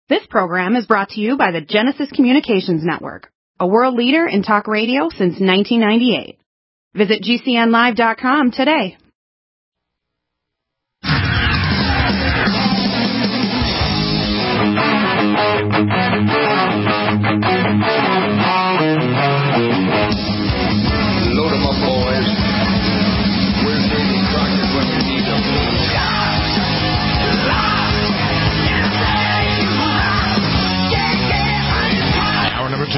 This program is brought to you by the Genesis Communications Network, a world leader in talk radio since 1998. Visit GCNlive.com today. Load 'em up, boys. Where's Davy Crockett when we need him? Hour number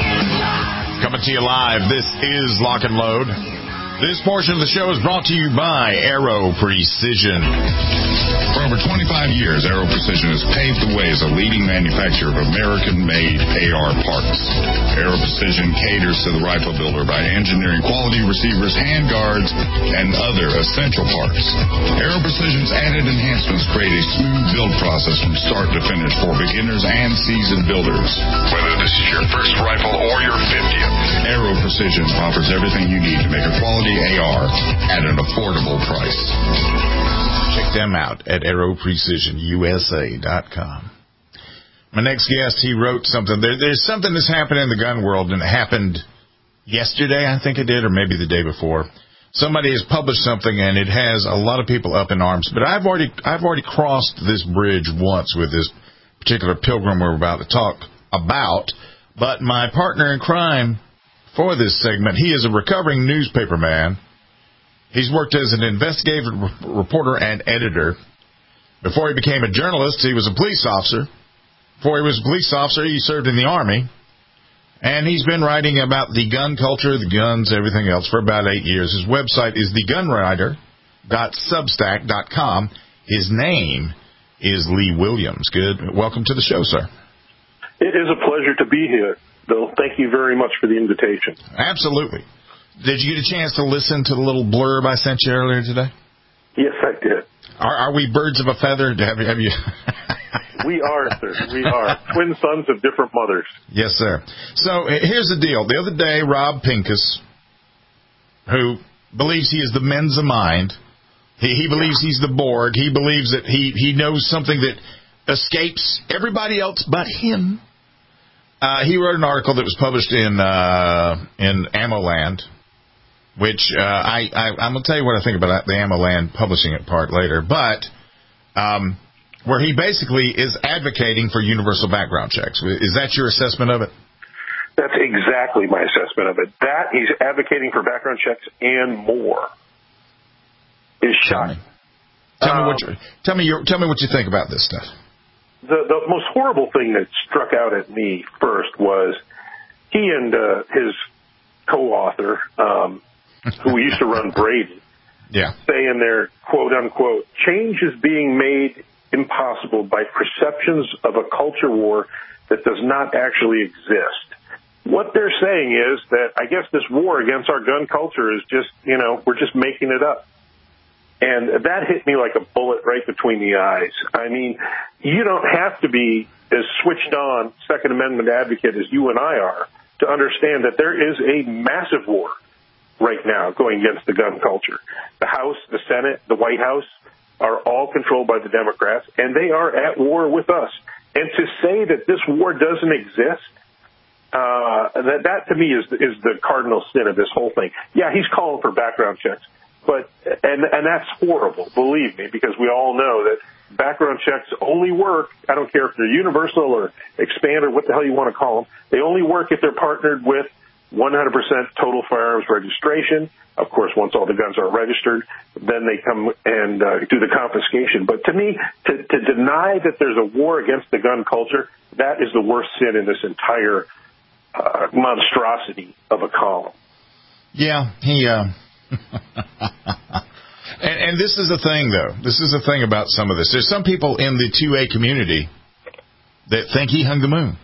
2. Coming to you live. This is Lock and Load. This portion of the show is brought to you by Aero Precision. For over 25 years, Aero Precision has paved the way as a leading manufacturer of American-made AR parts. Aero Precision caters to the rifle builder by engineering quality receivers, handguards, and other essential parts. Aero Precision's added enhancements create a smooth build process from start to finish for beginners and seasoned builders. Whether this is your first rifle or your 50th, Aero Precision offers everything you need to make a quality AR at an affordable price. Check them out at aeroprecisionusa.com. My next guest, he wrote something. There's something that's happened in the gun world, and it happened yesterday, I think it did, or maybe the day before. Somebody has published something, and it has a lot of people up in arms. But I've already crossed this bridge once with this particular pilgrim we're about to talk about. But my partner in crime for this segment, he is a recovering newspaper man. He's worked as an investigative reporter and editor. Before he became a journalist, he was a police officer. Before he was a police officer, he served in the Army. And he's been writing about the gun culture, the guns, everything else for about 8 years. His website is thegunwriter.substack.com. His name is Lee Williams. Good. Welcome to the show, sir. It is a pleasure to be here, Bill. Thank you very much for the invitation. Absolutely. Did you get a chance to listen to the little blurb I sent you earlier today? Yes, I did. Are we birds of a feather? Have you? We are, sir. We are. Twin sons of different mothers. Yes, sir. So here's the deal. The other day, Rob Pincus, who believes he is the Mensa Mind, he believes he's the Borg. He believes that he knows something that escapes everybody else but him. He wrote an article that was published in AmmoLand, which I'm going to tell you what I think about the AmmoLand publishing it part later, but where he basically is advocating for universal background checks. Is that your assessment of it? That's exactly my assessment of it. That he's advocating for background checks and more is shocking. Tell me what you think about this stuff. The most horrible thing that struck out at me first was he and his co-author, who used to run Brady, say in their quote-unquote, change is being made impossible by perceptions of a culture war that does not actually exist. What they're saying is that I guess this war against our gun culture is just, we're just making it up. And that hit me like a bullet right between the eyes. I mean, you don't have to be as switched on Second Amendment advocate as you and I are to understand that there is a massive war right now going against the gun culture. The House, the Senate, the White House are all controlled by the Democrats, and they are at war with us. And to say that this war doesn't exist, that to me is the cardinal sin of this whole thing. Yeah, he's calling for background checks. But and that's horrible, believe me, because we all know that background checks only work. I don't care if they're universal or expand or what the hell you want to call them. They only work if they're partnered with 100% total firearms registration. Of course, once all the guns are registered, then they come and do the confiscation. But to me, to deny that there's a war against the gun culture, that is the worst sin in this entire monstrosity of a column. Yeah, he. And this is the thing, though. This is the thing about some of this. There's some people in the 2A community that think he hung the moon.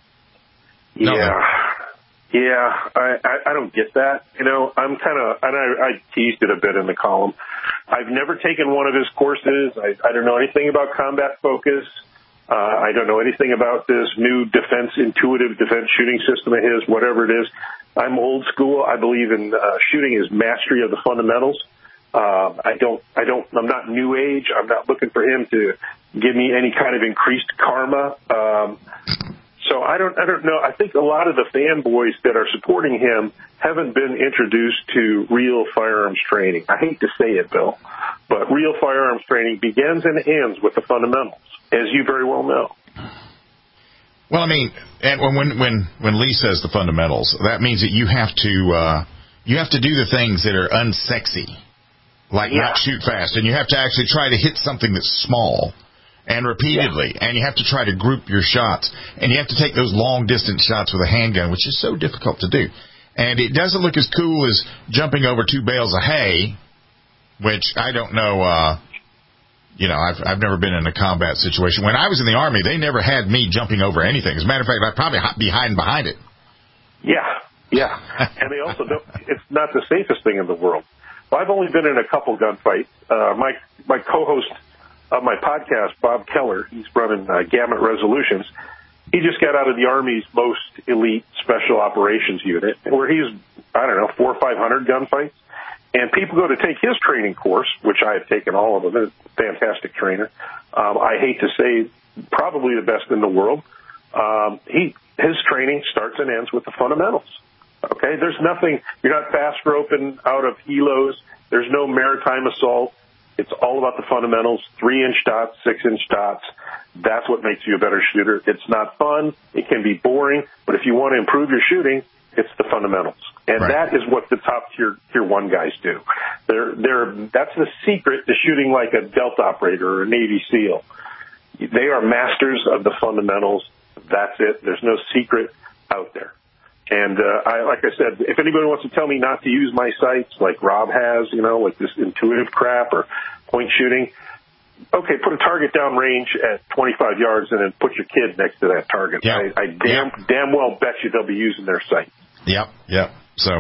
Yeah, I don't get that. I'm I teased it a bit in the column. I've never taken one of his courses. I don't know anything about combat focus. I don't know anything about this new intuitive defense shooting system of his, whatever it is. I'm old school. I believe in shooting is mastery of the fundamentals. I'm not new age. I'm not looking for him to give me any kind of increased karma. I don't know. I think a lot of the fanboys that are supporting him haven't been introduced to real firearms training. I hate to say it, Bill, but real firearms training begins and ends with the fundamentals, as you very well know. Well, I mean, and when Lee says the fundamentals, that means that you have to do the things that are unsexy, like not shoot fast, and you have to actually try to hit something that's small and repeatedly, and you have to try to group your shots, and you have to take those long-distance shots with a handgun, which is so difficult to do. And it doesn't look as cool as jumping over 2 bales of hay, which I don't know, I've never been in a combat situation. When I was in the Army, they never had me jumping over anything. As a matter of fact, I'd probably be hiding behind it. Yeah. And they also don't, it's not the safest thing in the world. Well, I've only been in a couple gunfights. My co-host of my podcast, Bob Keller, he's running Gamut Resolutions. He just got out of the Army's most elite special operations unit, where he's, 400 or 500 gunfights. And people go to take his training course, which I have taken all of them. He's a fantastic trainer. I hate to say, probably the best in the world. His training starts and ends with the fundamentals. Okay, there's nothing. You're not fast roping out of helos. There's no maritime assault. It's all about the fundamentals. 3-inch dots, 6-inch dots. That's what makes you a better shooter. It's not fun. It can be boring, but if you want to improve your shooting, it's the fundamentals. And that is what the top tier 1 guys do. That's the secret to shooting like a Delta operator or a Navy SEAL. They are masters of the fundamentals. That's it. There's no secret out there. And like I said, if anybody wants to tell me not to use my sights like Rob has, like this intuitive crap or point shooting, okay, put a target down range at 25 yards and then put your kid next to that target. Yep. I damn well bet you they'll be using their sight. Yep. So,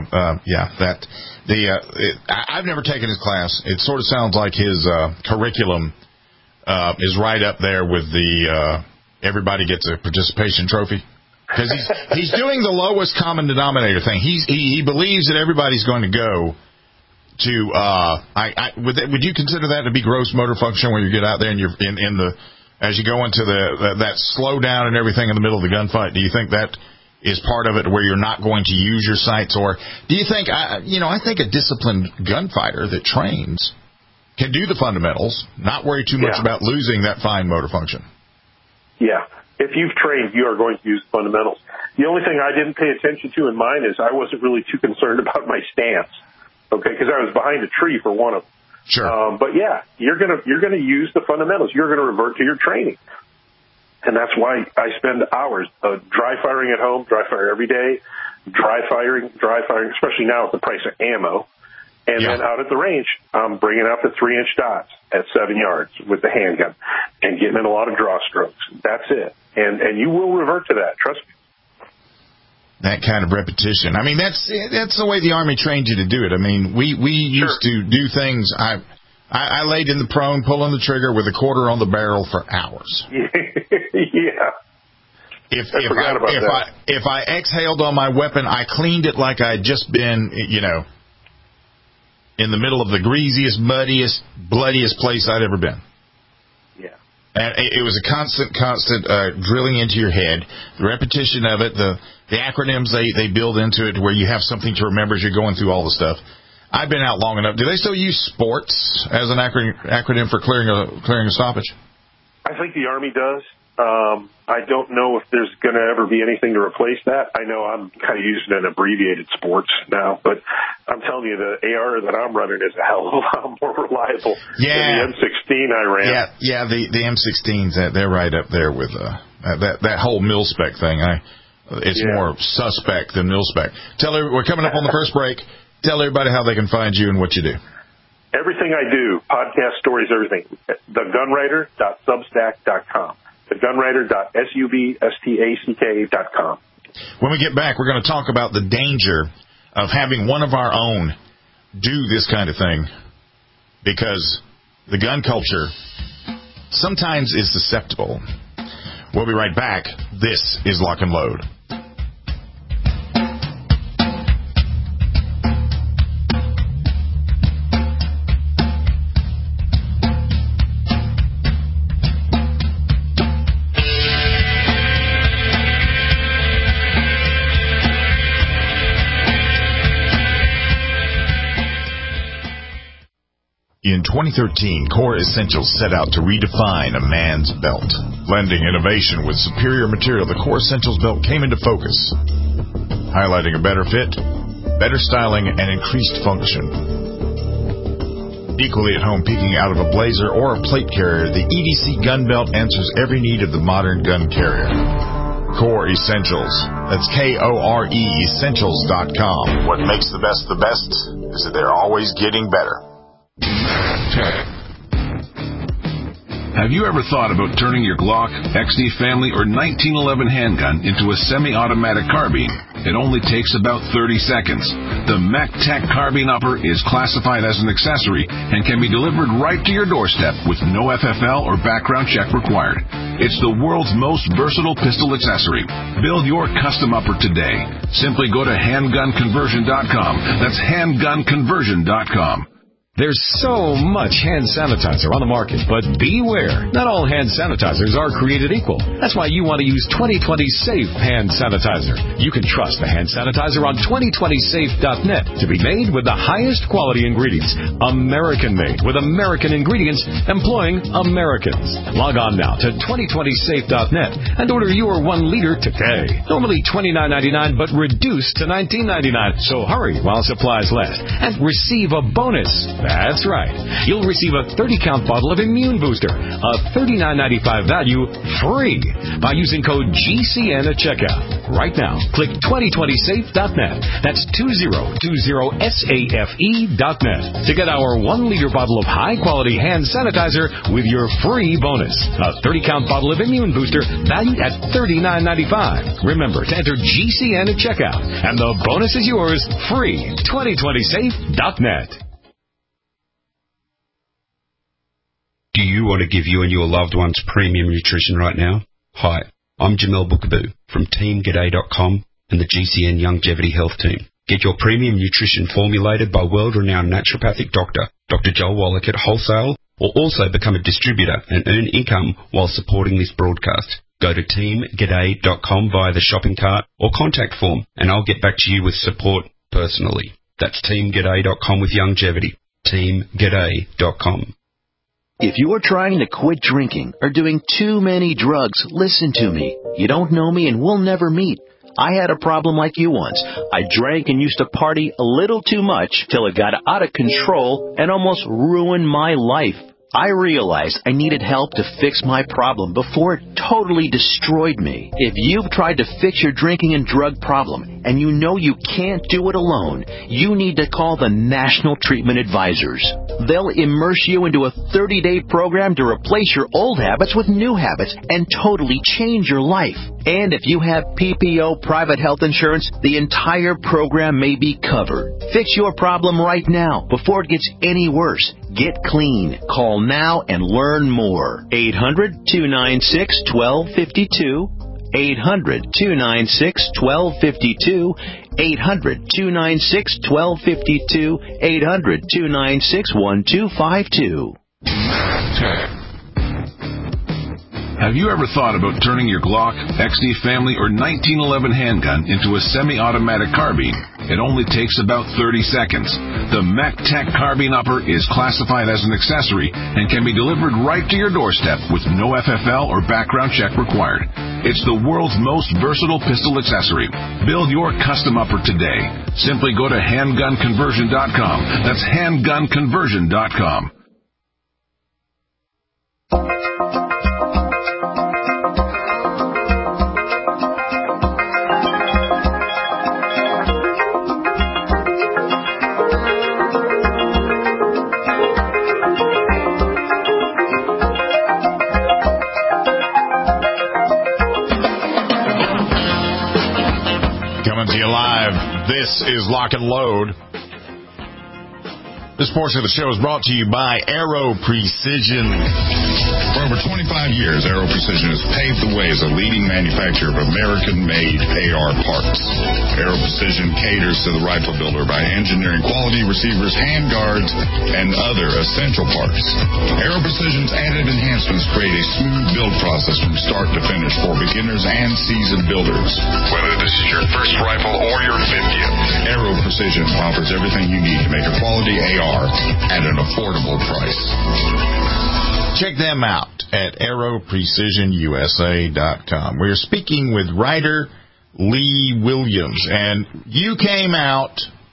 I've never taken his class. It sort of sounds like his curriculum is right up there with the everybody gets a participation trophy. Because he's doing the lowest common denominator thing. He believes that everybody's going to go to would you consider that to be gross motor function when you get out there and you're as you go into that slow down and everything in the middle of the gunfight? Do you think that is part of it where you're not going to use your sights, or do you think I think a disciplined gunfighter that trains can do the fundamentals, not worry too much about losing that fine motor function? Yeah. If you've trained, you are going to use fundamentals. The only thing I didn't pay attention to in mine is I wasn't really too concerned about my stance, okay, because I was behind a tree for one of them. Sure. But yeah, you're gonna use the fundamentals. You're gonna revert to your training, and that's why I spend hours dry firing at home, dry fire every day, dry firing, especially now with the price of ammo. And then out at the range, I'm bringing out the 3-inch dots at 7 yards with the handgun and getting in a lot of draw strokes. That's it. And you will revert to that. Trust me. That kind of repetition. I mean, that's the way the Army trained you to do it. I mean, we used to do things. I laid in the prone, pulling the trigger with a quarter on the barrel for hours. Yeah. If I exhaled on my weapon, I cleaned it like I'd just been, in the middle of the greasiest, muddiest, bloodiest place I'd ever been. Yeah. And it was a constant drilling into your head, the repetition of it, the acronyms they build into it where you have something to remember as you're going through all the stuff. I've been out long enough. Do they still use sports as an acronym for clearing a stoppage? I think the Army does. I don't know if there's going to ever be anything to replace that. I know I'm kind of using an abbreviated sports now, but I'm telling you, the AR that I'm running is a hell of a lot more reliable than the M16 I ran. Yeah, the M16s, they're right up there with that whole mil-spec thing. It's more suspect than mil-spec. We're coming up on the first break. Tell everybody how they can find you and what you do. Everything I do, podcast, stories, everything, thegunwriter.substack.com. thegunwriter.substack.com. When we get back, we're going to talk about the danger of having one of our own do this kind of thing, because the gun culture sometimes is susceptible. We'll be right back. This is Lock and Load. In 2013, Core Essentials set out to redefine a man's belt. Blending innovation with superior material, the Core Essentials belt came into focus, highlighting a better fit, better styling, and increased function. Equally at home, peeking out of a blazer or a plate carrier, the EDC gun belt answers every need of the modern gun carrier. Core Essentials. That's Kore Essentials.com. What makes the best is that they're always getting better. Have you ever thought about turning your Glock, XD Family, or 1911 handgun into a semi-automatic carbine? It only takes about 30 seconds. The MacTac Carbine Upper is classified as an accessory and can be delivered right to your doorstep with no FFL or background check required. It's the world's most versatile pistol accessory. Build your custom upper today. Simply go to handgunconversion.com. That's handgunconversion.com. There's so much hand sanitizer on the market, but beware. Not all hand sanitizers are created equal. That's why you want to use 2020 Safe Hand Sanitizer. You can trust the hand sanitizer on 2020safe.net to be made with the highest quality ingredients. American-made with American ingredients employing Americans. Log on now to 2020safe.net and order your 1 liter today. Normally $29.99, but reduced to $19.99. So hurry while supplies last and receive a bonus. That's right. You'll receive a 30-count bottle of Immune Booster, a $39.95 value, free by using code GCN at checkout. Right now, click 2020safe.net. That's 2020safe.net to get our 1-liter bottle of high-quality hand sanitizer with your free bonus. A 30-count bottle of Immune Booster valued at $39.95. Remember to enter GCN at checkout, and the bonus is yours free. 2020safe.net. Do you want to give you and your loved ones premium nutrition right now? Hi, I'm Jamel Bookaboo from TeamGaday.com and the GCN Longevity Health Team. Get your premium nutrition formulated by world-renowned naturopathic doctor, Dr. Joel Wallach at Wholesale, or also become a distributor and earn income while supporting this broadcast. Go to TeamGaday.com via the shopping cart or contact form, and I'll get back to you with support personally. That's TeamGaday.com with longevity. TeamGaday.com. If you are trying to quit drinking or doing too many drugs, listen to me. You don't know me and we'll never meet. I had a problem like you once. I drank and used to party a little too much till it got out of control and almost ruined my life. I realized I needed help to fix my problem before it totally destroyed me. If you've tried to fix your drinking and drug problem and you know you can't do it alone, you need to call the National Treatment Advisors. They'll immerse you into a 30-day program to replace your old habits with new habits and totally change your life. And if you have PPO private health insurance, the entire program may be covered. Fix your problem right now before it gets any worse. Get clean. Call now and learn more. 800-296-1252. 800-296-1252. 800-296-1252. 800-296-1252. Have you ever thought about turning your Glock, XD Family, or 1911 handgun into a semi-automatic carbine? It only takes about 30 seconds. The MacTac Carbine Upper is classified as an accessory and can be delivered right to your doorstep with no FFL or background check required. It's the world's most versatile pistol accessory. Build your custom upper today. Simply go to handgunconversion.com. That's handgunconversion.com. Coming to you live, this is Lock and Load. This portion of the show is brought to you by Aero Precision. For over 25 years, Aero Precision has paved the way as a leading manufacturer of American-made AR parts. Aero Precision caters to the rifle builder by engineering quality receivers, handguards, and other essential parts. Aero Precision's added enhancements create a smooth build process from start to finish for beginners and seasoned builders. Whether this is your first rifle or your 50th, Aero Precision offers everything you need to make a quality AR AR at an affordable price. Check them out at AeroPrecisionUSA.com. We're speaking with writer Lee Williams, and you came out.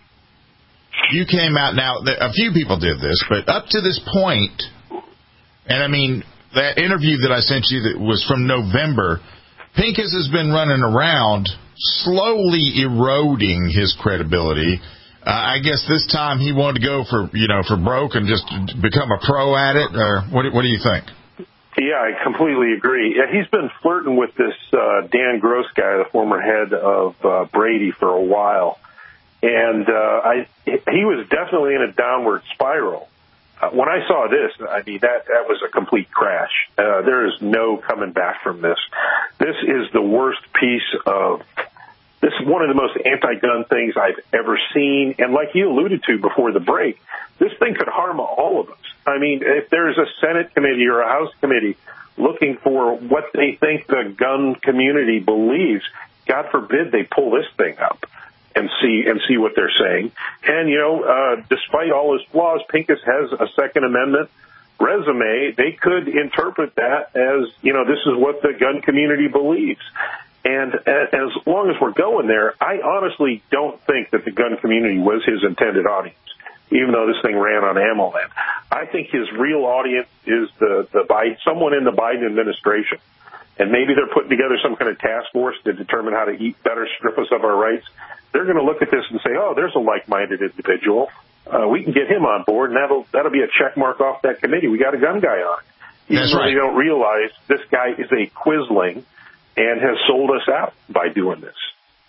Now, a few people did this, but up to this point, and I mean, that interview that I sent you that was from November, Pincus has been running around, slowly eroding his credibility. I guess this time he wanted to go for broke and just become a pro at it. Or what do you think? Yeah, I completely agree. Yeah, he's been flirting with this Dan Gross guy, the former head of Brady, for a while. And he was definitely in a downward spiral. When I saw this, I mean, that was a complete crash. There is no coming back from this. This is the worst piece of... This is one of the most anti-gun things I've ever seen. And like you alluded to before the break, this thing could harm all of us. I mean, if there's a Senate committee or a House committee looking for what they think the gun community believes, God forbid they pull this thing up and see what they're saying. And, despite all his flaws, Pincus has a Second Amendment resume. They could interpret that as, this is what the gun community believes. And as long as we're going there, I honestly don't think that the gun community was his intended audience, even though this thing ran on AMOLAND. I think his real audience is the Biden, someone in the Biden administration. And maybe they're putting together some kind of task force to determine how to better strip us of our rights. They're going to look at this and say, oh, there's a like-minded individual. We can get him on board, and that'll be a check mark off that committee. We got a gun guy on. Even though they don't realize this guy is a quisling and has sold us out by doing this.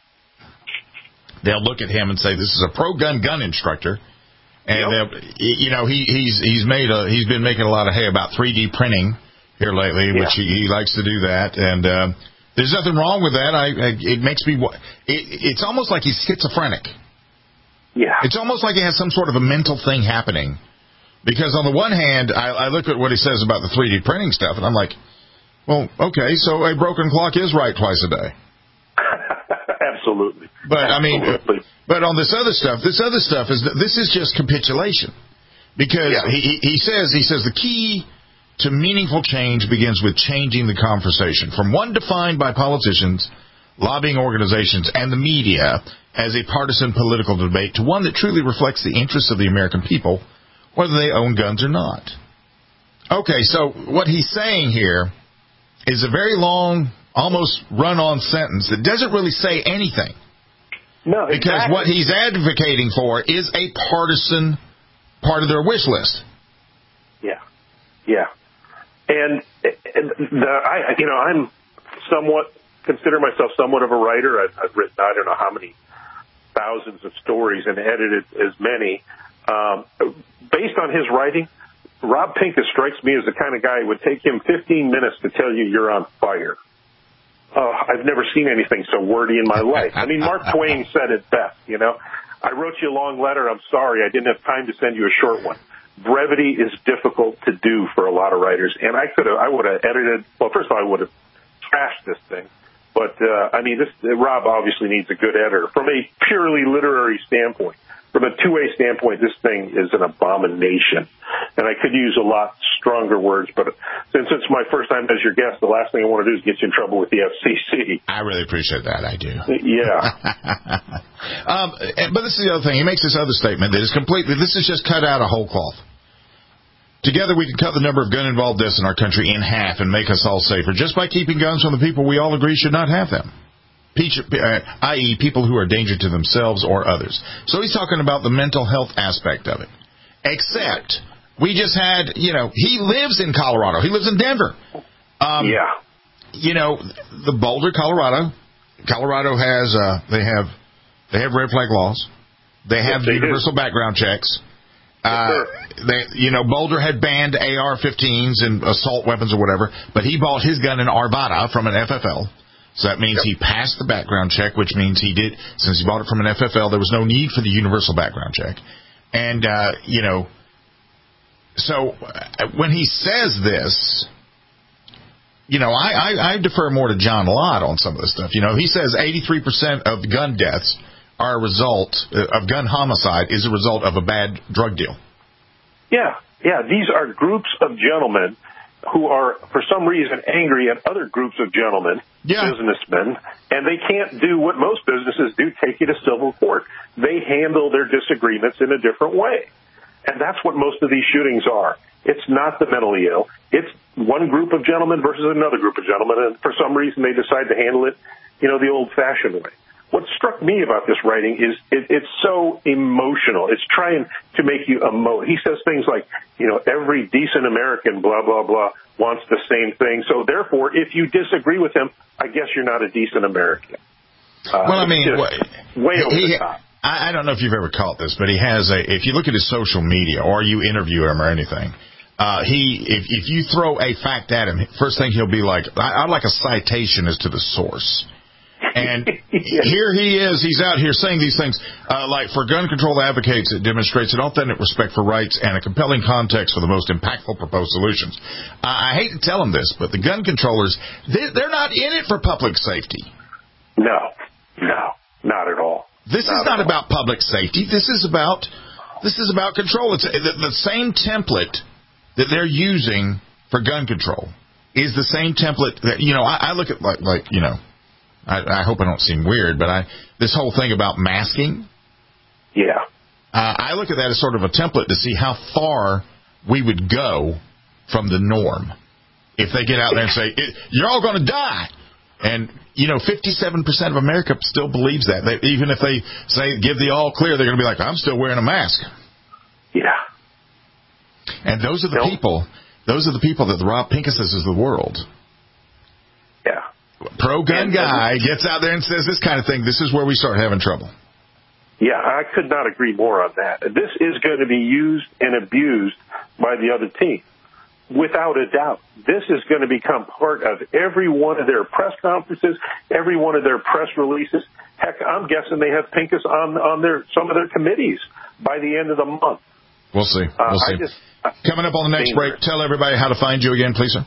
They'll look at him and say, this is a pro-gun gun instructor. And, he's been making a lot of hay about 3D printing here lately, which he likes to do that. And there's nothing wrong with that. It makes me... It's almost like he's schizophrenic. Yeah. It's almost like he has some sort of a mental thing happening. Because on the one hand, I look at what he says about the 3D printing stuff, and I'm like, well, okay, so a broken clock is right twice a day. Absolutely. But I mean, but on this other stuff this is just capitulation, because he says the key to meaningful change begins with changing the conversation from one defined by politicians, lobbying organizations, and the media as a partisan political debate to one that truly reflects the interests of the American people, whether they own guns or not. Okay, so what he's saying here is a very long, almost run-on sentence that doesn't really say anything. No, exactly. Because what he's advocating for is a partisan part of their wish list. Yeah. And I'm consider myself somewhat of a writer. I've written, I don't know how many thousands of stories and edited as many. Based on his writing, Rob Pincus strikes me as the kind of guy who would take him 15 minutes to tell you you're on fire. I've never seen anything so wordy in my life. I mean, Mark Twain said it best, I wrote you a long letter. I'm sorry. I didn't have time to send you a short one. Brevity is difficult to do for a lot of writers. And I would have edited, well, first of all, I would have trashed this thing. But, Rob obviously needs a good editor. From a purely literary standpoint, from a two-way standpoint, this thing is an abomination. And I could use a lot stronger words, but since it's my first time as your guest, the last thing I want to do is get you in trouble with the FCC. I really appreciate that. I do. Yeah. But this is the other thing. He makes this other statement that is this is just cut out of whole cloth. Together we can cut the number of gun-involved deaths in our country in half and make us all safer just by keeping guns from the people we all agree should not have them, i.e. people who are a danger to themselves or others. So he's talking about the mental health aspect of it. Except we just had, he lives in Colorado. He lives in Denver. The Boulder, Colorado has, they have red flag laws. They have universal background checks. Boulder had banned AR-15s and assault weapons or whatever, but he bought his gun in Arvada from an FFL. So that means he passed the background check, which means since he bought it from an FFL, there was no need for the universal background check. And, so when he says this, I defer more to John Lott on some of this stuff. He says 83% of gun deaths are a result of gun homicide is a result of a bad drug deal. Yeah. These are groups of gentlemen who are, for some reason, angry at other groups of gentlemen, businessmen, and they can't do what most businesses do, take you to civil court. They handle their disagreements in a different way. And that's what most of these shootings are. It's not the mentally ill. It's one group of gentlemen versus another group of gentlemen, and for some reason they decide to handle it, the old-fashioned way. What struck me about this writing is it's so emotional. It's trying to make you emote. He says things like, every decent American, blah, blah, blah, wants the same thing. So therefore, if you disagree with him, I guess you're not a decent American. Way over the top. I don't know if you've ever caught this, but he has if you look at his social media or you interview him or anything, if you throw a fact at him, first thing he'll be like, I'd like a citation as to the source. And here he is, he's out here saying these things, like for gun control advocates, it demonstrates an authentic respect for rights and a compelling context for the most impactful proposed solutions. I hate to tell them this, but the gun controllers, they're not in it for public safety. No, not at all. This is not about public safety. This is about control. It's the same template that they're using for gun control is the same template that, I look at I hope I don't seem weird, but this whole thing about masking. Yeah. I look at that as sort of a template to see how far we would go from the norm. If they get out there and say, you're all going to die. And, 57% of America still believes that. Even if they say, give the all clear, they're going to be like, I'm still wearing a mask. Yeah. And those are the people that the Rob Pincuses of the world. Yeah. Pro-gun guy gets out there and says this kind of thing. This is where we start having trouble. Yeah, I could not agree more on that. This is going to be used and abused by the other team. Without a doubt, this is going to become part of every one of their press conferences, every one of their press releases. Heck, I'm guessing they have Pincus on some of their committees by the end of the month. We'll see. Coming up on the next break, tell everybody how to find you again, please, sir.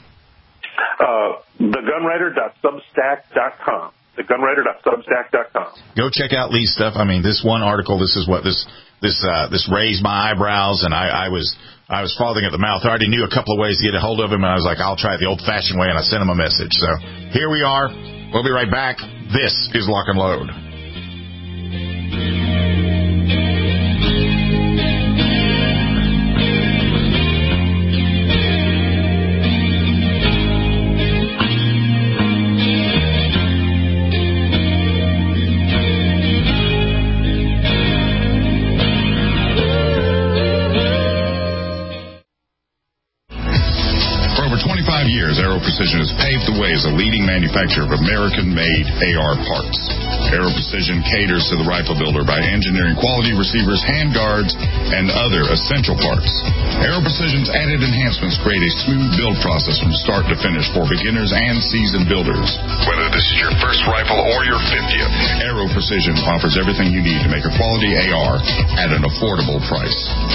thegunwriter.substack.com. thegunwriter.substack.com. Go check out Lee's stuff. I mean, this one article, this is what this raised my eyebrows, and I was frothing at the mouth. I already knew a couple of ways to get a hold of him, and I was like, I'll try it the old-fashioned way, and I sent him a message. So here we are. We'll be right back. This is Lock and Load. Years, Aero Precision has paved the way as a leading manufacturer of American-made AR parts. Aero Precision caters to the rifle builder by engineering quality receivers, handguards, and other essential parts. Aero Precision's added enhancements create a smooth build process from start to finish for beginners and seasoned builders. Whether this is your first rifle or your 50th, Aero Precision offers everything you need to make a quality AR at an affordable price.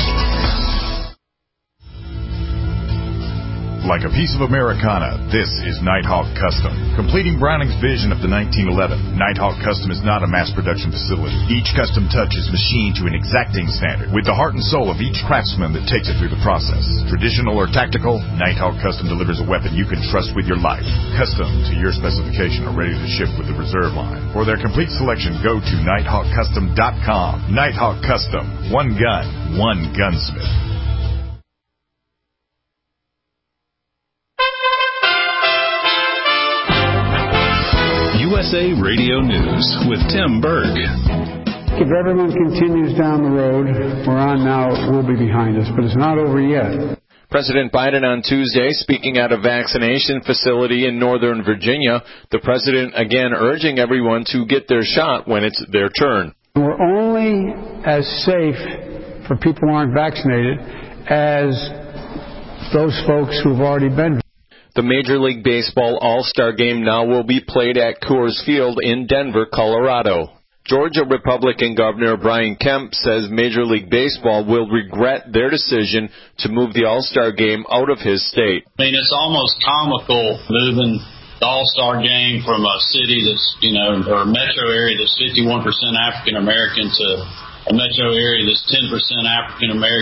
Like a piece of Americana, this is Nighthawk Custom. Completing Browning's vision of the 1911, Nighthawk Custom is not a mass production facility. Each custom touch is machined to an exacting standard, with the heart and soul of each craftsman that takes it through the process. Traditional or tactical, Nighthawk Custom delivers a weapon you can trust with your life. Custom to your specification or ready to ship with the reserve line. For their complete selection, go to NighthawkCustom.com. Nighthawk Custom. One gun, one gunsmith. USA Radio News with Tim Berg. If everyone continues down the road we're on now, it will be behind us, but it's not over yet. President Biden on Tuesday speaking at a vaccination facility in Northern Virginia. The president again urging everyone to get their shot when it's their turn. We're only as safe for people who aren't vaccinated as those folks who've already been. The Major League Baseball All-Star Game now will be played at Coors Field in Denver, Colorado. Georgia Republican Governor Brian Kemp says Major League Baseball will regret their decision to move the All-Star Game out of his state. I mean, it's almost comical moving the All-Star Game from a city that's, or a metro area that's 51% African American to a metro area that's 10% African American.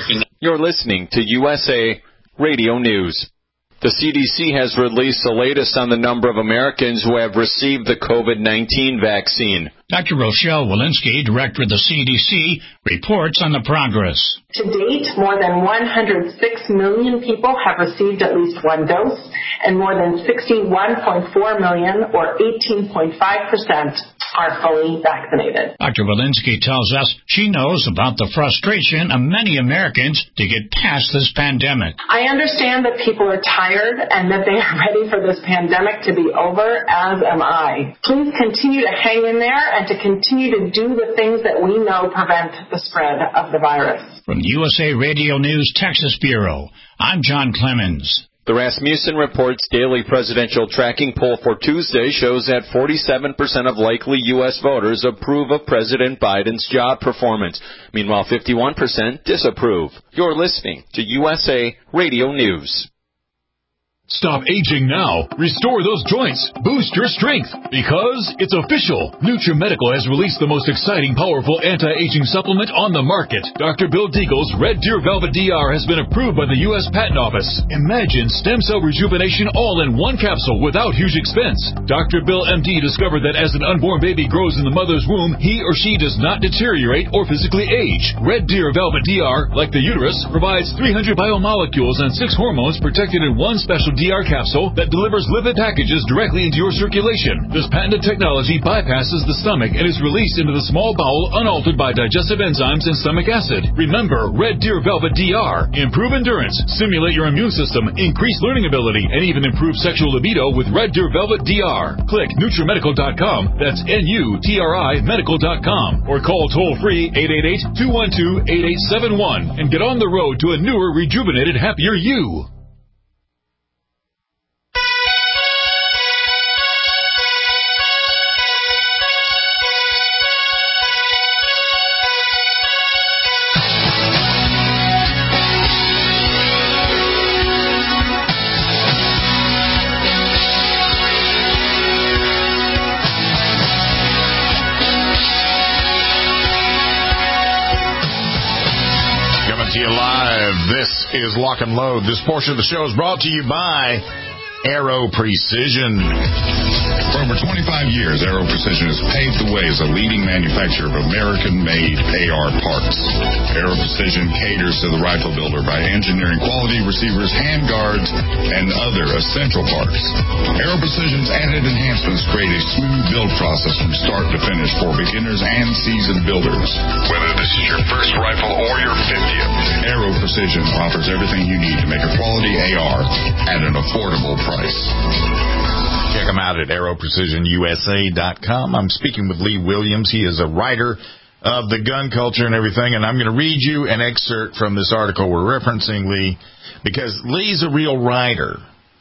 You're listening to USA Radio News. The CDC has released the latest on the number of Americans who have received the COVID-19 vaccine. Dr. Rochelle Walensky, director of the CDC, reports on the progress. To date, more than 106 million people have received at least one dose, and more than 61.4 million, or 18.5%, are fully vaccinated. Dr. Walensky tells us she knows about the frustration of many Americans to get past this pandemic. I understand that people are tired and that they are ready for this pandemic to be over, as am I. Please continue to hang in there and to continue to do the things that we know prevent the spread of the virus. From the USA Radio News Texas Bureau, I'm John Clemens. The Rasmussen Reports daily presidential tracking poll for Tuesday shows that 47% of likely U.S. voters approve of President Biden's job performance. Meanwhile, 51% disapprove. You're listening to USA Radio News. Stop aging now. Restore those joints. Boost your strength. Because it's official. NutriMedical has released the most exciting, powerful anti-aging supplement on the market. Dr. Bill Deagle's Red Deer Velvet DR has been approved by the U.S. Patent Office. Imagine stem cell rejuvenation all in one capsule without huge expense. Dr. Bill MD discovered that as an unborn baby grows in the mother's womb, he or she does not deteriorate or physically age. Red Deer Velvet DR, like the uterus, provides 300 biomolecules and 6 hormones protected in one special DR capsule that delivers lipid packages directly into your circulation. This patented technology bypasses the stomach and is released into the small bowel unaltered by digestive enzymes and stomach acid. Remember, Red Deer Velvet DR. Improve endurance, stimulate your immune system, increase learning ability, and even improve sexual libido with Red Deer Velvet DR. Click NutriMedical.com, that's NUTRI Medical.com, or call toll-free 888-212-8871 and get on the road to a newer, rejuvenated, happier you. This is Lock and Load. This portion of the show is brought to you by Aero Precision. For over 25 years, Aero Precision has paved the way as a leading manufacturer of American-made AR parts. Aero Precision caters to the rifle builder by engineering quality receivers, handguards, and other essential parts. Aero Precision's added enhancements create a smooth build process from start to finish for beginners and seasoned builders. Whether this is your first rifle or your 50th, Aero Precision offers everything you need to make a quality AR at an affordable price. Check them out at AeroPrecisionUSA.com. I'm speaking with Lee Williams. He is a writer of the gun culture and everything, and I'm going to read you an excerpt from this article we're referencing, Lee, because Lee's a real writer.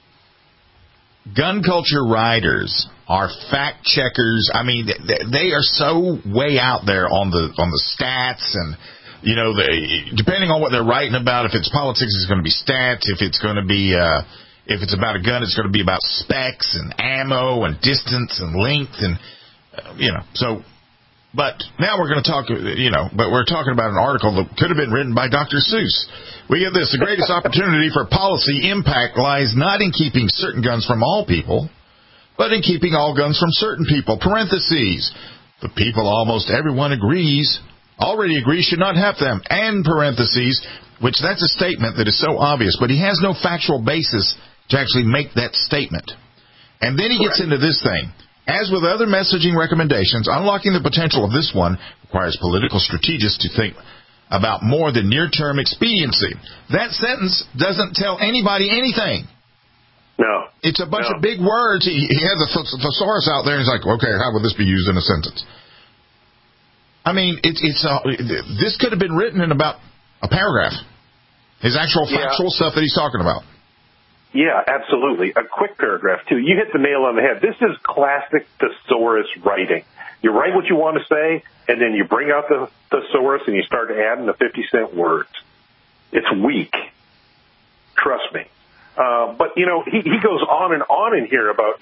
Gun culture writers are fact checkers. I mean, they are so way out there on the stats, and you know, depending on what they're writing about, if it's politics, it's going to be stats. If it's going to be if it's about a gun, it's going to be about specs and ammo and distance and length and, so. But now we're going to talk, but we're talking about an article that could have been written by Dr. Seuss. We get this: the greatest opportunity for policy impact lies not in keeping certain guns from all people, but in keeping all guns from certain people. Parentheses. The people almost everyone already agrees should not have them. And parentheses, which that's a statement that is so obvious, but he has no factual basis to actually make that statement. And then he gets into this thing. As with other messaging recommendations, unlocking the potential of this one requires political strategists to think about more than near-term expediency. That sentence doesn't tell anybody anything. No. It's a bunch of big words. He has a thesaurus out there, and he's like, okay, how would this be used in a sentence? I mean, this could have been written in about a paragraph. His actual factual stuff that he's talking about. Yeah, absolutely. A quick paragraph, too. You hit the nail on the head. This is classic thesaurus writing. You write what you want to say, and then you bring out the thesaurus and you start adding the 50-cent words. It's weak. Trust me. But, he goes on and on in here about,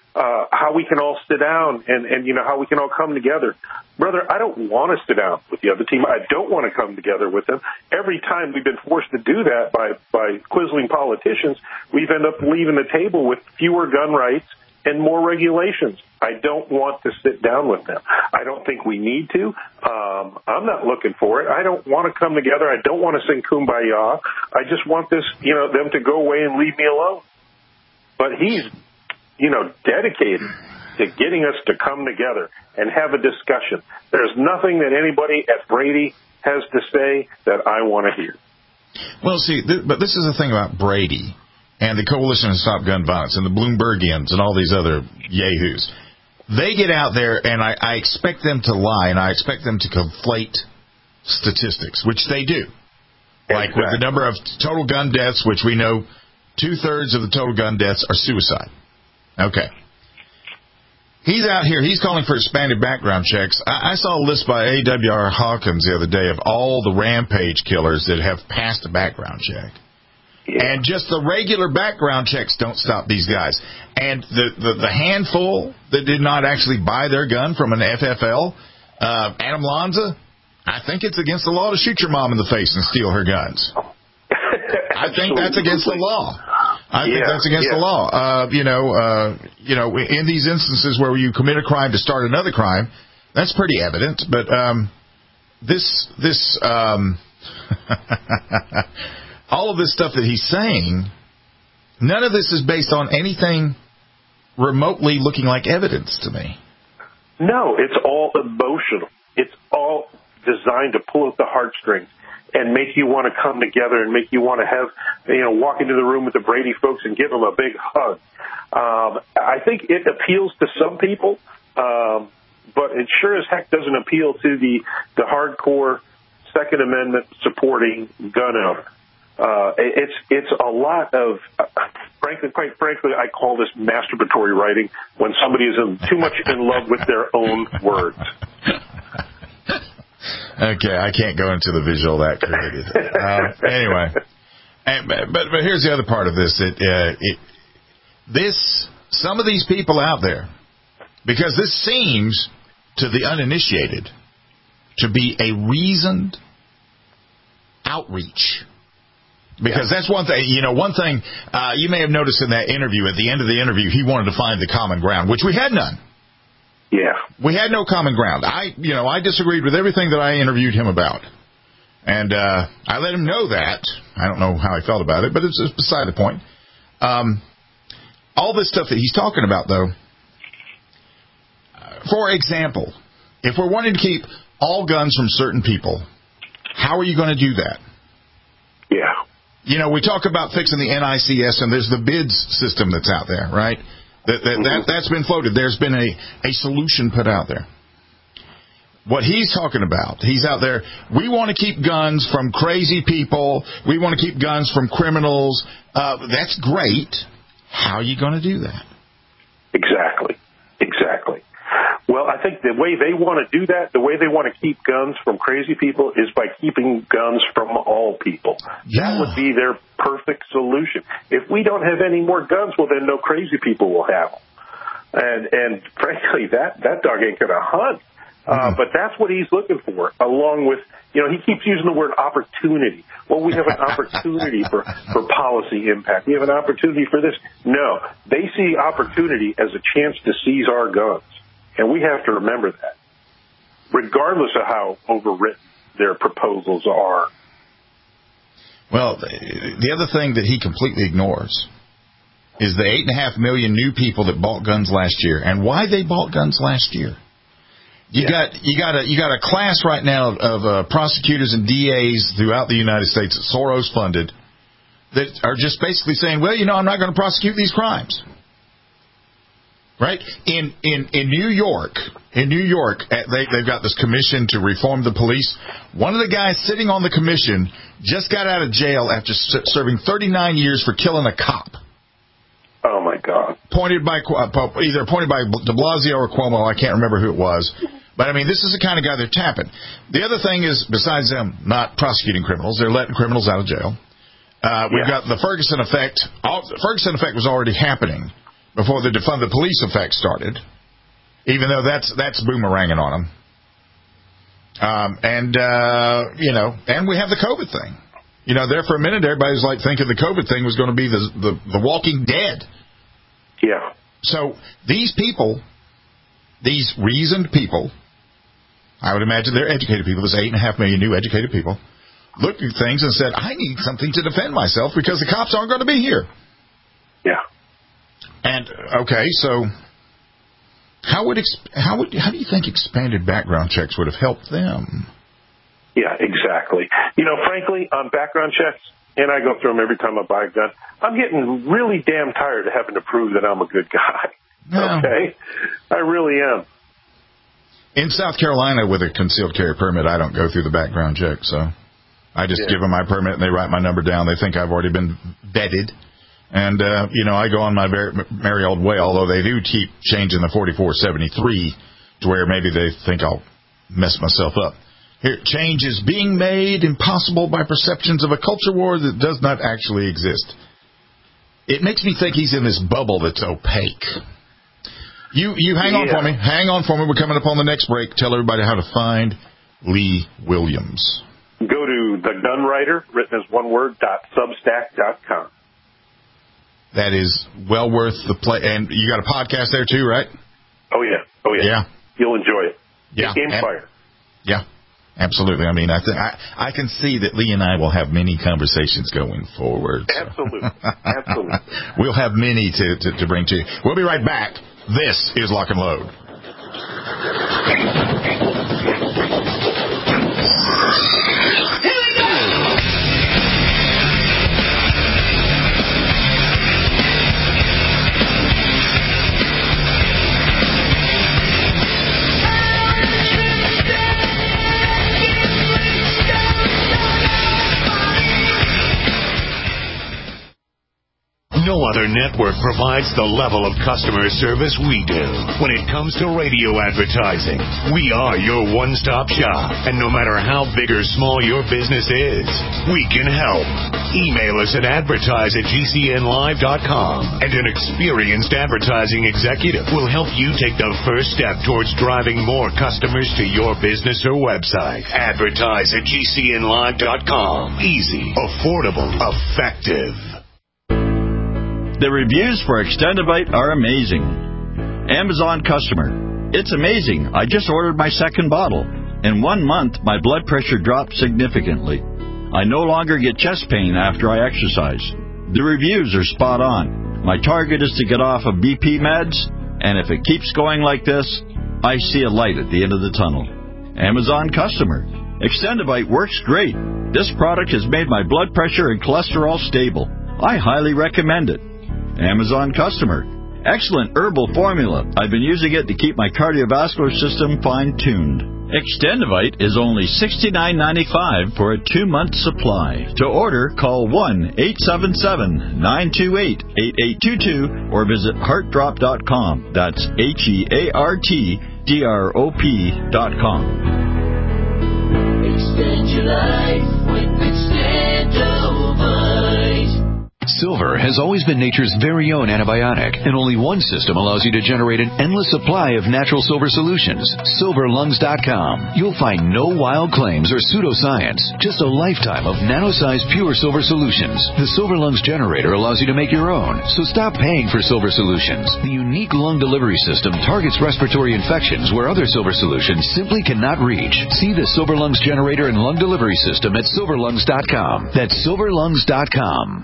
how we can all sit down and how we can all come together. Brother, I don't want to sit down with the other team. I don't want to come together with them. Every time we've been forced to do that by quizzling politicians, we've ended up leaving the table with fewer gun rights and more regulations. I don't want to sit down with them. I don't think we need to. I'm not looking for it. I don't want to come together. I don't want to sing Kumbaya. I just want them to go away and leave me alone. But he's dedicated to getting us to come together and have a discussion. There's nothing that anybody at Brady has to say that I want to hear. Well, see, but this is the thing about Brady and the Coalition to Stop Gun Violence and the Bloombergians and all these other yahoos. They get out there, and I expect them to lie, and I expect them to conflate statistics, which they do. Like with the number of total gun deaths, which we know 2/3 of the total gun deaths are suicide. Okay. He's out here. He's calling for expanded background checks. I saw a list by A.W.R. Hawkins the other day of all the rampage killers that have passed a background check. Yeah. And just the regular background checks don't stop these guys. And the handful that did not actually buy their gun from an FFL, Adam Lanza, I think it's against the law to shoot your mom in the face and steal her guns. I think that's against the law. I think that's against the law. In these instances where you commit a crime to start another crime, that's pretty evident. But all of this stuff that he's saying, none of this is based on anything remotely looking like evidence to me. No, it's all emotional. It's all designed to pull at the heartstrings and make you want to come together and make you want to have, walk into the room with the Brady folks and give them a big hug. I think it appeals to some people, but it sure as heck doesn't appeal to the hardcore Second Amendment supporting gun owner. It's a lot of, quite frankly, I call this masturbatory writing when somebody is too much in love with their own words. Okay, I can't go into the visual that created. Anyway, but here's the other part of this. Some of these people out there, because this seems to the uninitiated to be a reasoned outreach. Because that's one thing, one thing you may have noticed in that interview, at the end of the interview, he wanted to find the common ground, which we had none. Yeah. We had no common ground. I disagreed with everything that I interviewed him about. And I let him know that. I don't know how I felt about it, but it's beside the point. All this stuff that he's talking about, though, for example, if we're wanting to keep all guns from certain people, how are you going to do that? Yeah. We talk about fixing the NICS, and there's the BIDS system that's out there, right? That's been floated. There's been a solution put out there. What he's talking about, he's out there, we want to keep guns from crazy people. We want to keep guns from criminals. That's great. How are you going to do that? Exactly. Well, I think the way they want to do that, the way they want to keep guns from crazy people is by keeping guns from all people. Yeah. That would be their perfect solution. If we don't have any more guns, well, then no crazy people will have them. And frankly, that dog ain't going to hunt. But that's what he's looking for, along with, he keeps using the word opportunity. Well, we have an opportunity for policy impact. We have an opportunity for this. No, they see opportunity as a chance to seize our guns. And we have to remember that, regardless of how overwritten their proposals are. Well, the other thing that he completely ignores is the 8.5 million new people that bought guns last year, and why they bought guns last year. You got a class right now of prosecutors and DAs throughout the United States, Soros funded, that are just basically saying, well, I'm not going to prosecute these crimes. Right? In New York, they've got this commission to reform the police. One of the guys sitting on the commission just got out of jail after serving 39 years for killing a cop. Oh my God! Either appointed by De Blasio or Cuomo. I can't remember who it was. But this is the kind of guy they're tapping. The other thing is, besides them not prosecuting criminals, they're letting criminals out of jail. We've got the Ferguson effect. The Ferguson effect was already happening. before the defund the police effect started, even though that's boomeranging on them. And we have the COVID thing. There for a minute, everybody's like thinking the COVID thing was going to be the Walking Dead. Yeah. So these people, these reasoned people, I would imagine they're educated people, there's 8.5 million new educated people, looked at things and said, I need something to defend myself because the cops aren't going to be here. Yeah. And, okay, so how do you think expanded background checks would have helped them? Yeah, exactly. Frankly, on background checks, and I go through them every time I buy a gun, I'm getting really damn tired of having to prove that I'm a good guy. Yeah. Okay? I really am. In South Carolina, with a concealed carry permit, I don't go through the background check, so I just give them my permit and they write my number down. They think I've already been vetted. And, I go on my merry old way, although they do keep changing the 4473 to where maybe they think I'll mess myself up. Here, change is being made impossible by perceptions of a culture war that does not actually exist. It makes me think he's in this bubble that's opaque. You hang on for me. Hang on for me. We're coming up on the next break. Tell everybody how to find Lee Williams. Go to The Gun Writer, written as one word, .substack.com. That is well worth the play. And you got a podcast there too, right? Oh, yeah. Yeah. You'll enjoy it. Yeah. Fire. Yeah, absolutely. I mean, I can see that Lee and I will have many conversations going forward. So. Absolutely. We'll have many to bring to you. We'll be right back. This is Lock and Load. No other network provides the level of customer service we do. When it comes to radio advertising, we are your one-stop shop. And no matter how big or small your business is, we can help. Email us at advertise@gcnlive.com, and an experienced advertising executive will help you take the first step towards driving more customers to your business or website. Advertise@gcnlive.com. Easy, affordable, effective. The reviews for Extendivite are amazing. Amazon customer. It's amazing. I just ordered my second bottle. In 1 month, my blood pressure dropped significantly. I no longer get chest pain after I exercise. The reviews are spot on. My target is to get off of BP meds, and if it keeps going like this, I see a light at the end of the tunnel. Amazon customer. Extendivite works great. This product has made my blood pressure and cholesterol stable. I highly recommend it. Amazon customer. Excellent herbal formula. I've been using it to keep my cardiovascular system fine-tuned. Extendivite is only $69.95 for a 2-month supply. To order, call 1-877-928-8822 or visit heartdrop.com. That's HEARTDROP.com. Extend your life with Extendivite. Silver has always been nature's very own antibiotic, and only one system allows you to generate an endless supply of natural silver solutions. SilverLungs.com. You'll find no wild claims or pseudoscience, just a lifetime of nano-sized pure silver solutions. The Silver Lungs generator allows you to make your own, so stop paying for silver solutions. The unique lung delivery system targets respiratory infections where other silver solutions simply cannot reach. See the Silver Lungs generator and lung delivery system at SilverLungs.com. That's SilverLungs.com.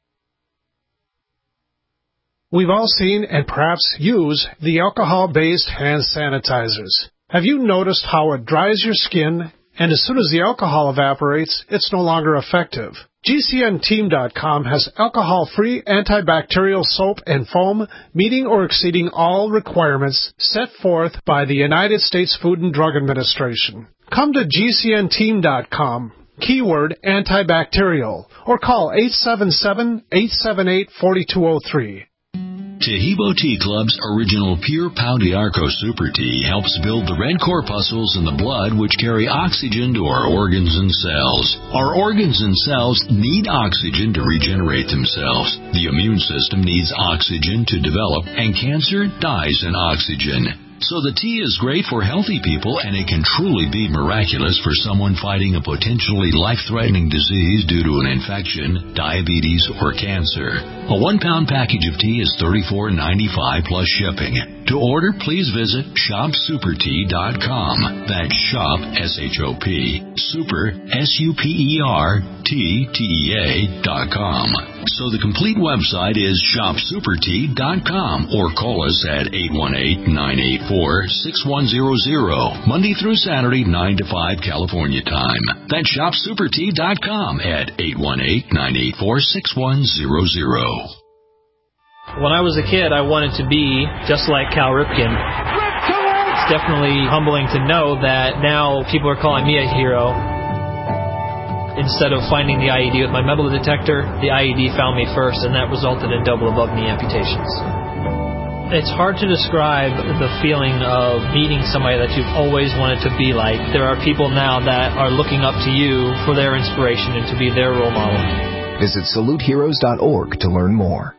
We've all seen and perhaps use the alcohol-based hand sanitizers. Have you noticed how it dries your skin, and as soon as the alcohol evaporates, it's no longer effective? GCNteam.com has alcohol-free antibacterial soap and foam meeting or exceeding all requirements set forth by the United States Food and Drug Administration. Come to GCNteam.com, keyword antibacterial, or call 877-878-4203. Tahibo Tea Club's original Pure Pau d'Arco Super Tea helps build the red corpuscles in the blood which carry oxygen to our organs and cells. Our organs and cells need oxygen to regenerate themselves. The immune system needs oxygen to develop, and cancer dies in oxygen. So the tea is great for healthy people, and it can truly be miraculous for someone fighting a potentially life-threatening disease due to an infection, diabetes, or cancer. A 1-pound package of tea is $34.95 plus shipping. To order, please visit shopsupertea.com. That's shop, S-H-O-P, super, S-U-P-E-R-T-T-E-A.com. So the complete website is shopsupertea.com, or call us at 818-984-6100, Monday through Saturday, 9 to 5 California time. That's shopsupertea.com at 818-984-6100. When I was a kid, I wanted to be just like Cal Ripken. It's definitely humbling to know that now people are calling me a hero. Instead of finding the IED with my metal detector, the IED found me first, and that resulted in double above-knee amputations. It's hard to describe the feeling of meeting somebody that you've always wanted to be like. There are people now that are looking up to you for their inspiration and to be their role model. Visit saluteheroes.org to learn more.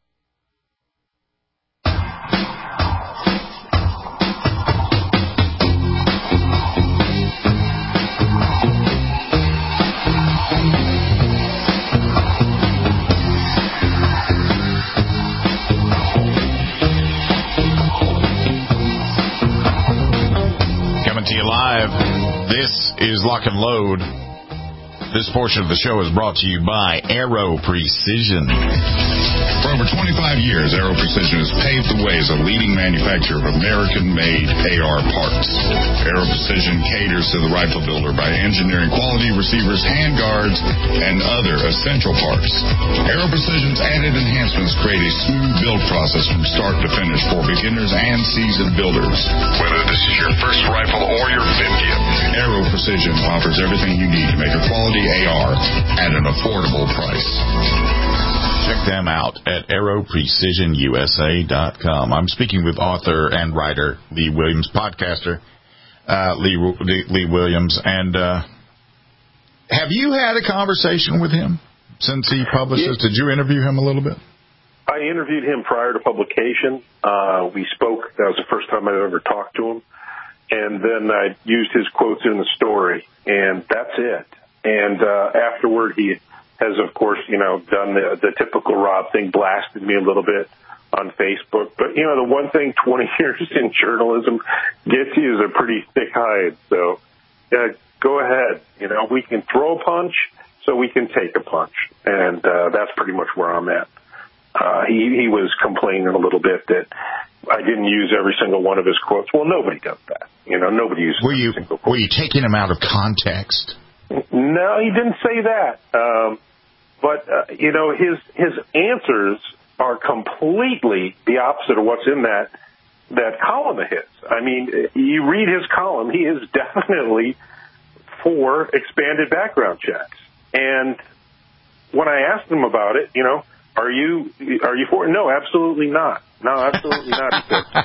To you live. This is Lock and Load. This portion of the show is brought to you by Aero Precision. For over 25 years, Aero Precision has paved the way as a leading manufacturer of American-made AR parts. Aero Precision caters to the rifle builder by engineering quality receivers, handguards, and other essential parts. Aero Precision's added enhancements create a smooth build process from start to finish for beginners and seasoned builders. Whether this is your first rifle or your 50th, Aero Precision offers everything you need to make a quality AR at an affordable price. Check them out at aeroprecisionusa.com. I'm speaking with author and writer Lee Williams, podcaster Lee Williams. And have you had a conversation with him since he published this? Did you interview him a little bit? I interviewed him prior to publication. We spoke. That was the first time I'd ever talked to him. And then I used his quotes in the story, and that's it. And afterward, he has, of course, done the typical Rob thing, blasted me a little bit on Facebook. But, the one thing 20 years in journalism gets you is a pretty thick hide. So, go ahead. We can throw a punch, so we can take a punch. And that's pretty much where I'm at. He was complaining a little bit that I didn't use every single one of his quotes. Well, nobody does that. Nobody uses every single quote. Were you taking him out of context? No, he didn't say that. But his answers are completely the opposite of what's in that column of his. I mean, you read his column, he is definitely for expanded background checks. And when I asked him about it, are you for it? No, absolutely not. No, absolutely not. He said.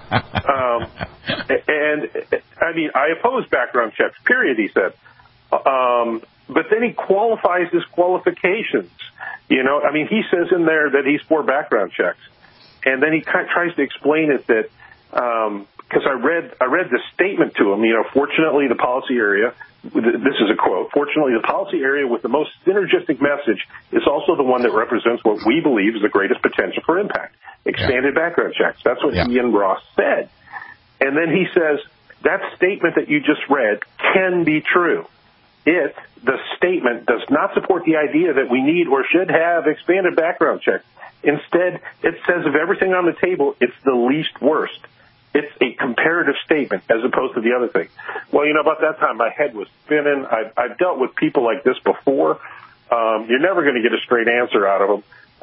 And I mean, I oppose background checks, period, he said. But then he qualifies his qualifications. I mean, he says in there that he's for background checks. And then he tries to explain it that, because I read the statement to him, fortunately the policy area, this is a quote, fortunately the policy area with the most synergistic message is also the one that represents what we believe is the greatest potential for impact. Expanded background checks. That's what Ian Ross said. And then he says, that statement that you just read can be true. The statement does not support the idea that we need or should have expanded background checks. Instead, it says of everything on the table, it's the least worst. It's a comparative statement as opposed to the other thing. Well, about that time, my head was spinning. I've dealt with people like this before. You're never going to get a straight answer out of him.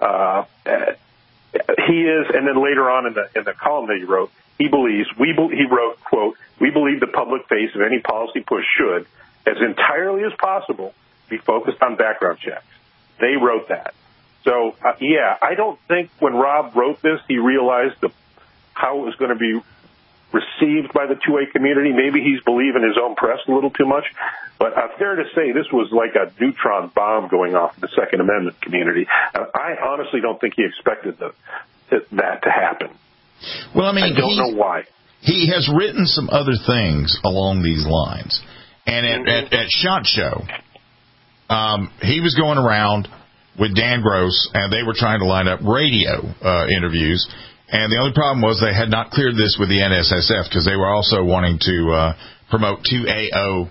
He is, and then later on in the column that he wrote, he wrote, quote, we believe the public face of any policy push should, as entirely as possible, be focused on background checks. They wrote that. So, I don't think when Rob wrote this, he realized how it was going to be received by the 2A community. Maybe he's believing his own press a little too much. But fair to say, this was like a neutron bomb going off in the Second Amendment community. I honestly don't think he expected that to happen. Well, I mean, I don't know why. He has written some other things along these lines. And at SHOT Show, he was going around with Dan Gross, and they were trying to line up radio interviews. And the only problem was they had not cleared this with the NSSF because they were also wanting to promote 2AO.org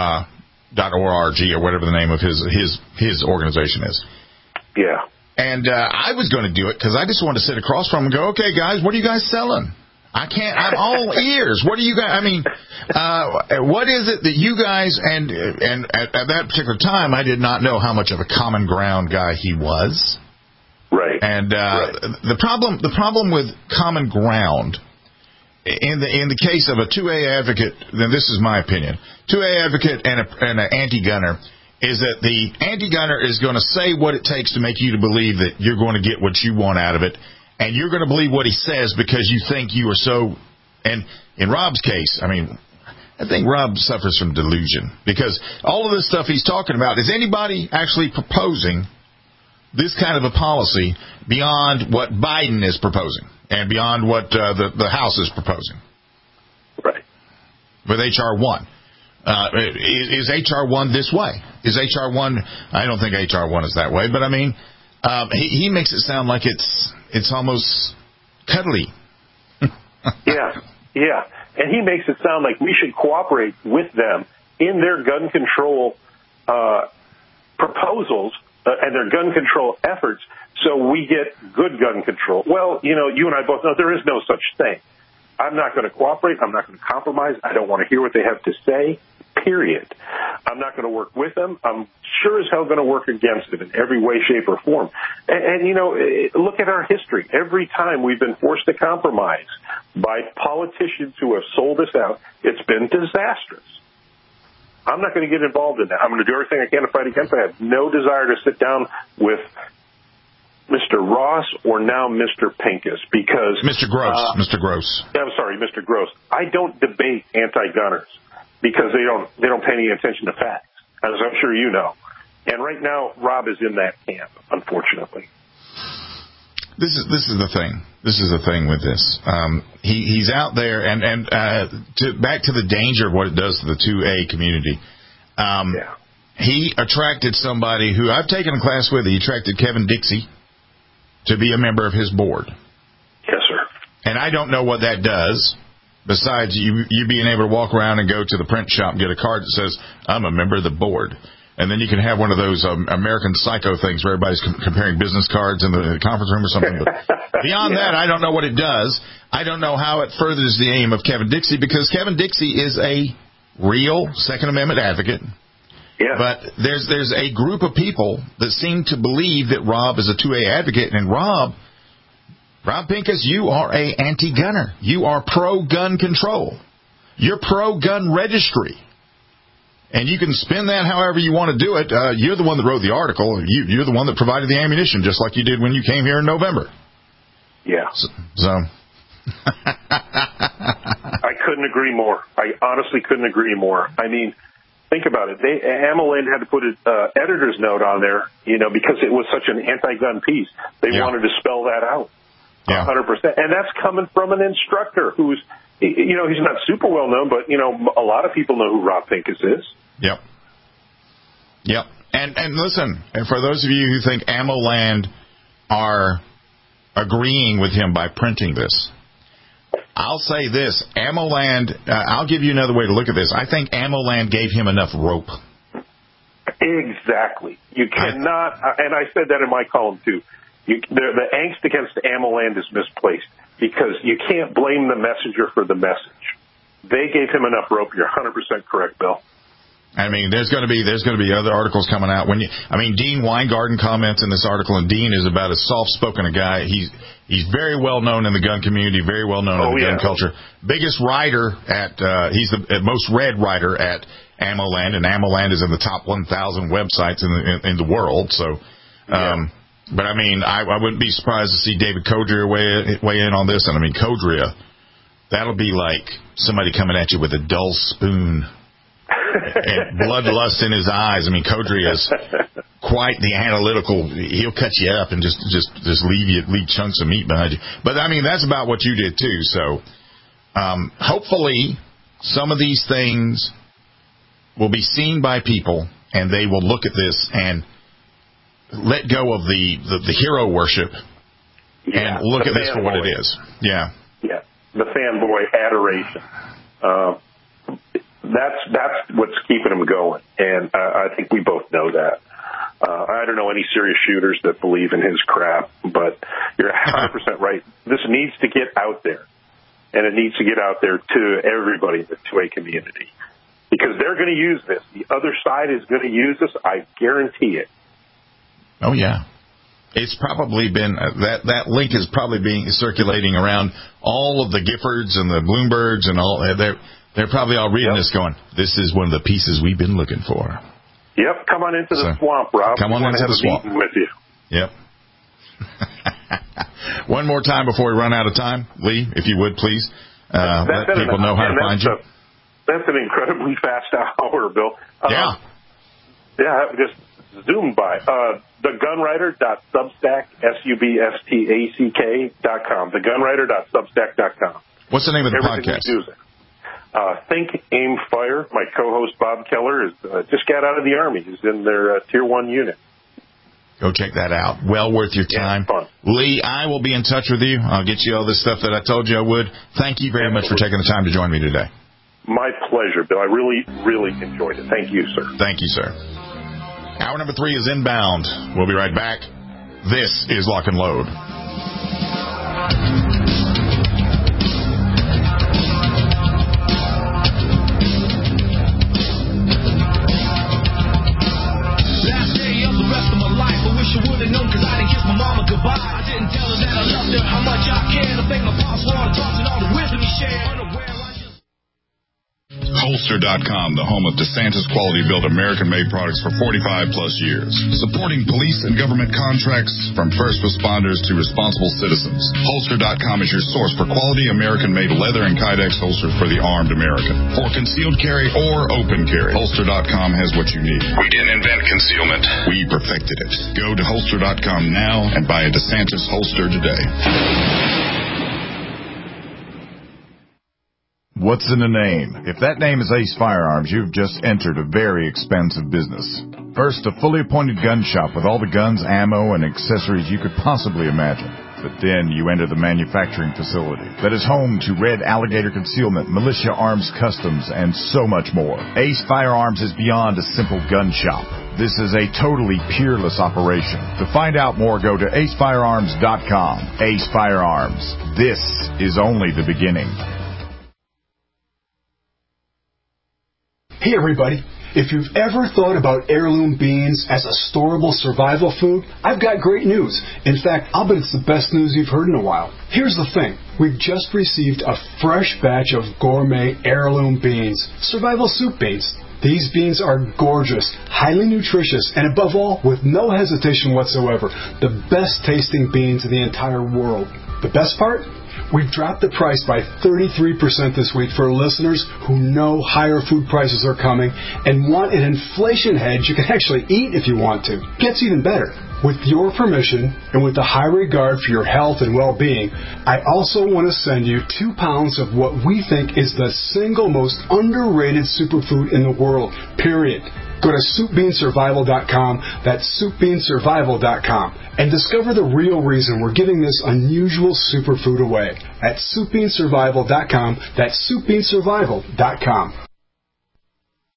or whatever the name of his organization is. Yeah. And I was going to do it because I just wanted to sit across from him and go, okay, guys, what are you guys selling? I'm all ears. What do you guys, what is it that you guys, and at that particular time, I did not know how much of a common ground guy he was. Right. And the problem with common ground, in the case of a 2A advocate, then this is my opinion, 2A advocate and an anti-gunner, is that the anti-gunner is going to say what it takes to make you to believe that you're going to get what you want out of it. And you're going to believe what he says because you think you are so. And in Rob's case, I think Rob suffers from delusion because all of this stuff he's talking about, is anybody actually proposing this kind of a policy beyond what Biden is proposing and beyond what the House is proposing? Right. With H.R. 1. Is H.R. 1 this way? Is H.R. 1, I don't think H.R. 1 is that way, but he makes it sound like it's almost cuddly. Yeah. And he makes it sound like we should cooperate with them in their gun control proposals and their gun control efforts so we get good gun control. Well, you and I both know there is no such thing. I'm not going to cooperate. I'm not going to compromise. I don't want to hear what they have to say, period. I'm not going to work with them. I'm sure as hell going to work against it in every way, shape, or form. And look at our history. Every time we've been forced to compromise by politicians who have sold us out, it's been disastrous. I'm not going to get involved in that. I'm going to do everything I can to fight against it. I have no desire to sit down with Mr. Ross or now Mr. Pincus because... Mr. Gross. I'm sorry, Mr. Gross. I don't debate anti-gunners because they don't pay any attention to facts, as I'm sure you know. And right now, Rob is in that camp, unfortunately. This is the thing. This is the thing with this. He's out there, and back to the danger of what it does to the 2A community. He attracted somebody who I've taken a class with. He attracted Kevin Dixie to be a member of his board. Yes, sir. And I don't know what that does, besides you being able to walk around and go to the print shop and get a card that says, I'm a member of the board. And then you can have one of those American Psycho things where everybody's comparing business cards in the conference room or something. But beyond that, I don't know what it does. I don't know how it furthers the aim of Kevin Dixie, because Kevin Dixie is a real Second Amendment advocate. Yeah. But there's a group of people that seem to believe that Rob is a 2A advocate. And Rob Pincus, you are a anti-gunner. You are pro-gun control. You're pro-gun registry. And you can spin that however you want to do it. You're the one that wrote the article. You're the one that provided the ammunition, just like you did when you came here in November. Yeah. So. I couldn't agree more. I honestly couldn't agree more. I mean, think about it. AmmoLand had to put an editor's note on there, because it was such an anti-gun piece. They wanted to spell that out. 100%. And that's coming from an instructor who's, he's not super well known, but, a lot of people know who Rob Pincus is. Yep. And listen, for those of you who think AmmoLand are agreeing with him by printing this, I'll say this. AmmoLand, I'll give you another way to look at this. I think AmmoLand gave him enough rope. Exactly. You cannot, and I said that in my column too, the angst against AmmoLand is misplaced because you can't blame the messenger for the message. They gave him enough rope. You're 100% correct, Bill. I mean, there's going to be other articles coming out. Dean Weingarten comments in this article, and Dean is about as soft-spoken a guy. He's very well known in the gun community, very well known in the gun culture. Biggest writer he's the most read writer at AmmoLand, and AmmoLand is in the top 1,000 websites in the world. So, But, I mean, I wouldn't be surprised to see David Codrea weigh in on this. And, I mean, Codrea, that'll be like somebody coming at you with a dull spoon and bloodlust in his eyes. I mean, Codrea is quite the analytical. He'll cut you up and just leave chunks of meat behind you. But, I mean, that's about what you did, too. So, hopefully, some of these things will be seen by people, and they will look at this and let go of the hero worship and look at this for what it is. Yeah. Yeah. The fanboy adoration. That's what's keeping them going. And I think we both know that. I don't know any serious shooters that believe in his crap, but you're 100% right. This needs to get out there. And it needs to get out there to everybody in the 2A community. Because they're going to use this. The other side is going to use this. I guarantee it. Oh, yeah. It's probably been, that link is probably being circulating around all of the Giffords and the Bloombergs and all. They're probably all reading this going, this is one of the pieces we've been looking for. Yep. Come on into the swamp, Rob. Come on into the swamp. With you. Yep. One more time before we run out of time, Lee, if you would, please. Let people know how to find you. That's an incredibly fast hour, Bill. Yeah, just zoomed by. TheGunwriter.substack, SUBSTACK.com. TheGunwriter.substack.com. What's the name of the podcast? Think, Aim, Fire. My co-host, Bob Keller, just got out of the Army. He's in their Tier 1 unit. Go check that out. Well worth your time. Yeah, fun. Lee, I will be in touch with you. I'll get you all this stuff that I told you I would. Thank you very much for taking the time to join me today. My pleasure, Bill. I really, really enjoyed it. Thank you, sir. Thank you, sir. Hour number 3 is inbound. We'll be right back. This is Lock and Load. Last day of the rest of my life, I wish I would have known because I didn't kiss my mama goodbye. I didn't tell her that I loved her, how much I cared. I think my pops wanted to talk and all the wisdom he shared. Holster.com, the home of DeSantis quality-built American-made products for 45-plus years. Supporting police and government contracts from first responders to responsible citizens. Holster.com is your source for quality American-made leather and Kydex holsters for the armed American. For concealed carry or open carry, Holster.com has what you need. We didn't invent concealment. We perfected it. Go to Holster.com now and buy a DeSantis holster today. What's in a name? If that name is Ace Firearms, you've just entered a very expensive business. First, a fully appointed gun shop with all the guns, ammo, and accessories you could possibly imagine. But then you enter the manufacturing facility that is home to Red Alligator Concealment, Militia Arms Customs, and so much more. Ace Firearms is beyond a simple gun shop. This is a totally peerless operation. To find out more, go to acefirearms.com. Ace Firearms. This is only the beginning. Hey everybody, if you've ever thought about heirloom beans as a storable survival food, I've got great news. In fact, I'll bet it's the best news you've heard in a while. Here's the thing. We've just received a fresh batch of gourmet heirloom beans, survival soup beans. These beans are gorgeous, highly nutritious, and above all, with no hesitation whatsoever, the best tasting beans in the entire world. The best part? We've dropped the price by 33% this week for listeners who know higher food prices are coming and want an inflation hedge you can actually eat if you want to. Gets even better. With your permission and with the high regard for your health and well-being, I also want to send you 2 pounds of what we think is the single most underrated superfood in the world, period. Go to SoupBeanSurvival.com, that's SoupBeanSurvival.com, and discover the real reason we're giving this unusual superfood away at SoupBeanSurvival.com, that's SoupBeanSurvival.com.